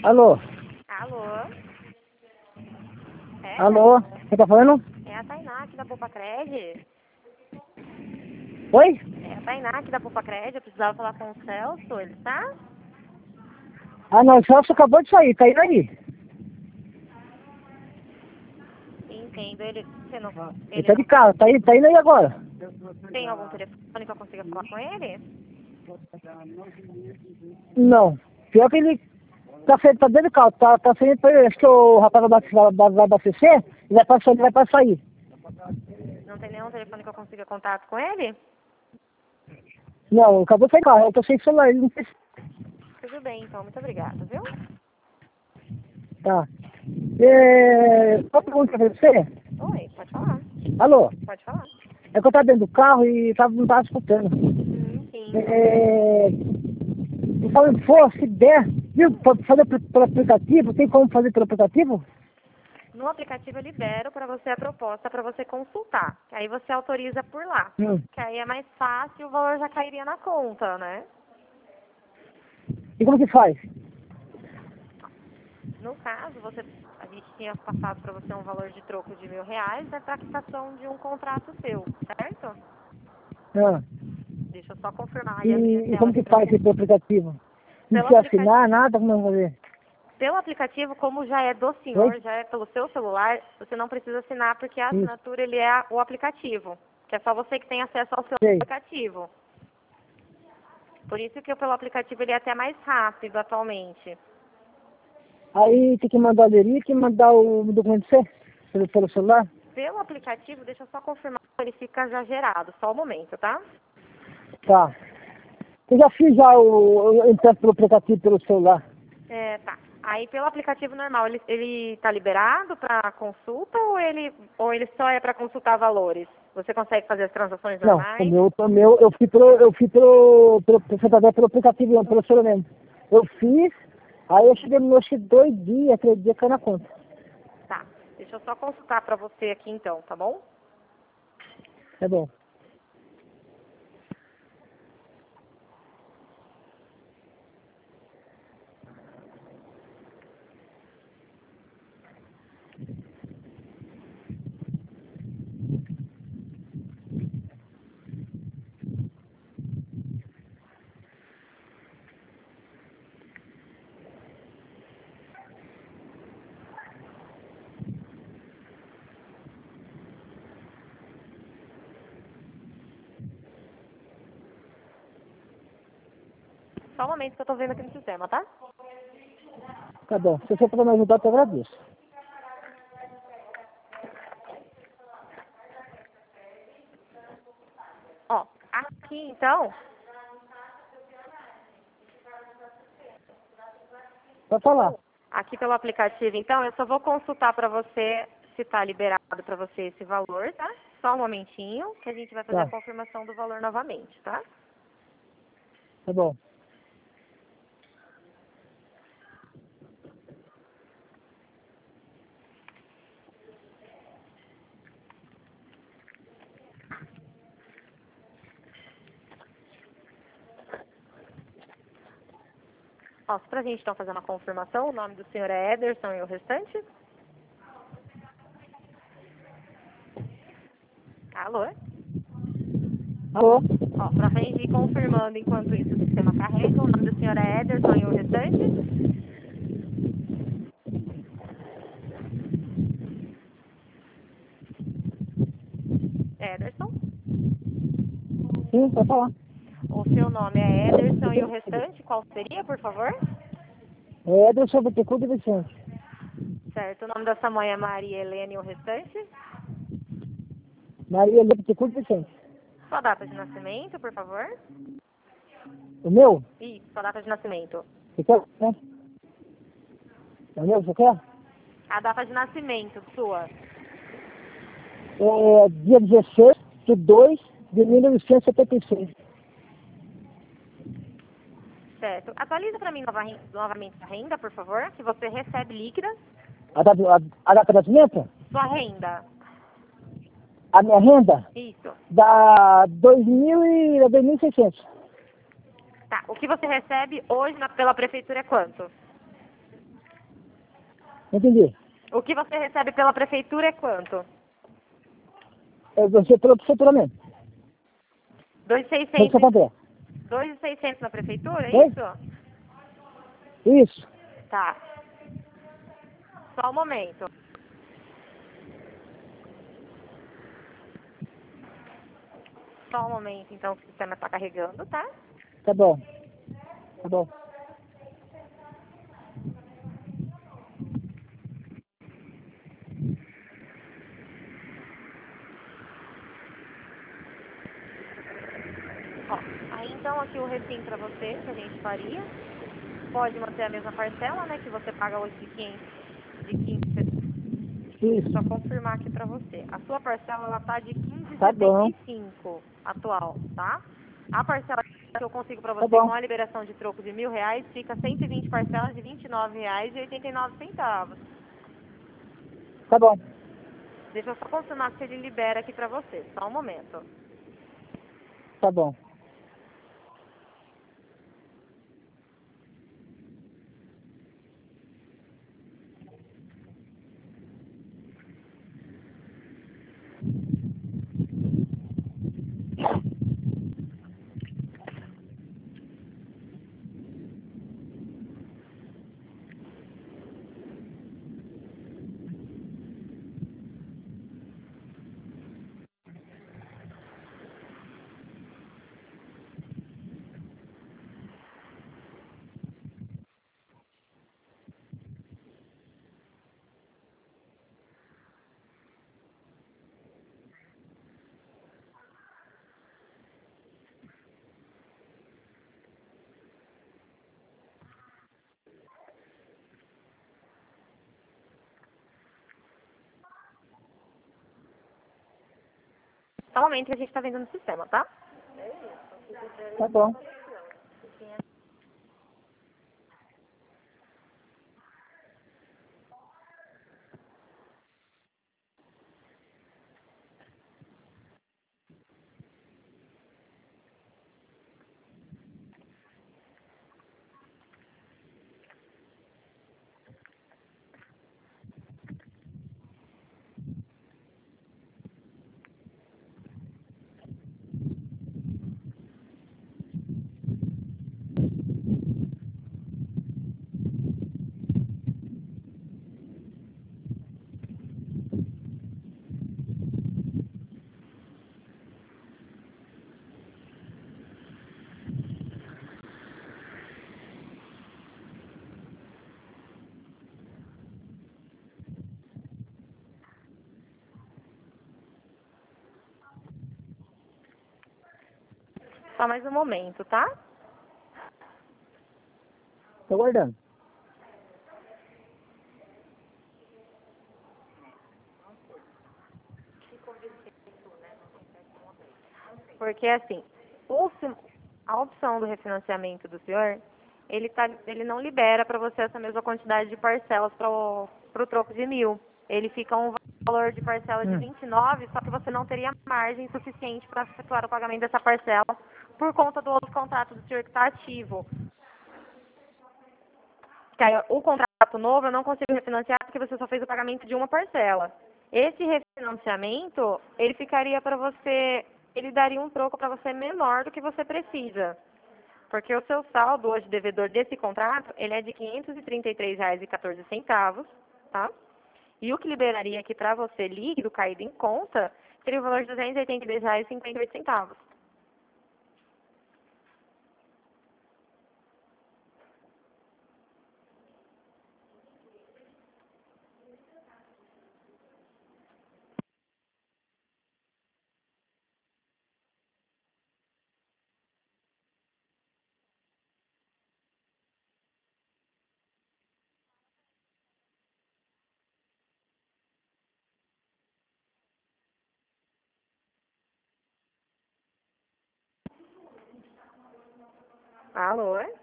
Alô? Alô? É, Alô? Quem tá falando? é a Tainá aqui da Popacred. Oi? É a Tainá aqui da Popacred. Eu precisava falar com o Celso, ele tá? Ah, não, o Celso acabou de sair, tá indo aí. Entendo. Você não, Ele ele tá de não carro, tá indo aí agora. tem algum telefone que eu consiga falar com ele? Não. Pior que ele tá dentro do carro, tá saindo pra ele. Acho que o rapaz vai abastecer, ele vai passar aí. Não tem nenhum telefone que eu consiga contato com ele? Não, acabou de sair do carro, eu tô sem celular, ele não precisa. Tudo bem, então. Muito obrigada, viu? Tá. Qual pergunta pra você? Oi, pode falar. Alô? Pode falar. É que eu tava dentro do carro e não tava escutando. Sim. Me fala, pô, se der, viu, pra fazer pelo aplicativo, tem como fazer pelo aplicativo? No aplicativo eu libero para você a proposta para você consultar. Aí você autoriza por lá. Hum. Que aí é mais fácil e o valor já cairia na conta, né? E como que faz? No caso, a gente tinha passado para você um valor de troco de R$ 1.000 para a quitação de um contrato seu, certo? Ah. Deixa eu só confirmar aí a minha E tela como aqui que para faz você. esse aplicativo? Não Pelo precisa aplicativo, assinar nada, como eu vou fazer? pelo aplicativo, como já é do Oi? senhor, já é pelo seu celular, você não precisa assinar porque a Isso, assinatura ele é o aplicativo, que é só você que tem acesso ao seu sei. aplicativo. Por isso que pelo aplicativo ele é até mais rápido atualmente. Aí tem que mandar o Leric e mandar o documento C pelo celular? Pelo aplicativo, deixa eu só confirmar que ele fica já gerado, só um momento, tá? Tá. Eu já fiz já o entrando pelo aplicativo pelo celular. É, tá. Aí pelo aplicativo normal, ele tá liberado para consulta ou ele só é para consultar valores? Você consegue fazer as transações Não, normais? o meu eu fui pelo aplicativo, não, pelo celular mesmo. Eu fiz, aí eu cheguei no acho que 2 dias, 3 dias caiu na conta. Tá. Deixa eu só consultar para você aqui então, tá bom? Tá bom. Só um momento que eu tô vendo aqui no sistema, tá? Tá bom. Se você puder me ajudar, eu te agradeço. Ó, aqui então, Pode falar. aqui pelo aplicativo, então, eu só vou consultar para você se tá liberado para você esse valor, tá? Só um momentinho, que a gente vai fazer a Tá. confirmação do valor novamente, tá? Tá bom. Ó, só pra gente então fazer uma confirmação, o nome do senhor é Ederson e o restante? Alô? Alô? Ó, pra gente ir confirmando enquanto isso o sistema carrega, o nome do senhor é Ederson e o restante? Ederson? Sim, pode falar. O seu nome é Ederson e o restante, qual seria, por favor? É Ederson Bittencourt de Vicente. Certo, o nome da sua mãe é Maria Helena e o restante? Maria Helena Bittencourt de Vicente. Sua data de nascimento, por favor? O meu? Isso, sua data de nascimento. Você quer? Né? É o meu, você quer? A data de nascimento sua. É dia 16 de 2 de 1976. Certo. Atualiza para mim novamente a renda, por favor, que você recebe líquida. A data de nascimento? Sua renda. A minha renda? Isso. Dá 2.600. Tá. O que você recebe hoje pela prefeitura é quanto? Entendi. O que você recebe pela prefeitura é quanto? Você pelo faturamento. 2.600 Santander. 2.600 na prefeitura, é Oi? isso? Isso. Tá. Só um momento. Só um momento, então, que o sistema está carregando, tá? Tá bom. Tá bom. Ó, aí então aqui o refim para você, que a gente faria. Pode manter a mesma parcela, né? Que você paga hoje de 15. Deixa eu só Isso. confirmar aqui para você. A sua parcela, ela tá de Tá bom. 15,75 atual, tá? A parcela que eu consigo para Tá você com bom. a liberação de troco de R$ 1.000 fica 120 parcelas de R$ 29,89. Tá bom. Deixa eu só confirmar se ele libera aqui para você. Só um momento. Tá bom. Só um momento que a gente está vendo no sistema, tá? Tá bom. Só mais um momento, tá? Tô guardando. Porque assim, a opção do refinanciamento do senhor, ele não libera para você essa mesma quantidade de parcelas para o troco de 1.000. Ele fica um valor de parcela de 29, só que você não teria margem suficiente para efetuar o pagamento dessa parcela por conta do outro contrato do senhor que está ativo. Que aí, o contrato novo eu não consigo refinanciar porque você só fez o pagamento de uma parcela. Esse refinanciamento, ele ficaria para você, ele daria um troco para você menor do que você precisa. Porque o seu saldo hoje devedor desse contrato, ele é de R$ 533,14, tá? E o que liberaria aqui para você líquido caído em conta seria o valor de R$ 282,58. Alô?